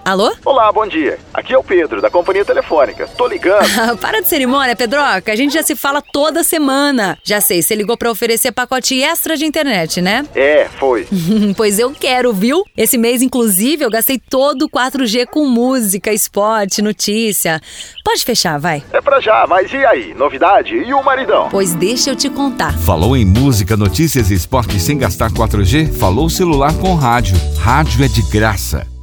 Alô? Olá, bom dia. Aqui é o Pedro, da companhia telefônica. Tô ligando. Para de cerimônia, Pedroca. A gente já se fala toda semana. Já sei, você ligou pra oferecer pacote extra de internet, né? Foi. Pois eu quero, viu? Esse mês, inclusive, eu gastei todo o 4G com música, esporte, notícia. Pode fechar, vai. É pra já, mas e aí? Novidade? E o maridão? Pois deixa eu te contar. Falou em música, notícias e esporte sem gastar 4G? Falou celular com rádio. Rádio é de graça.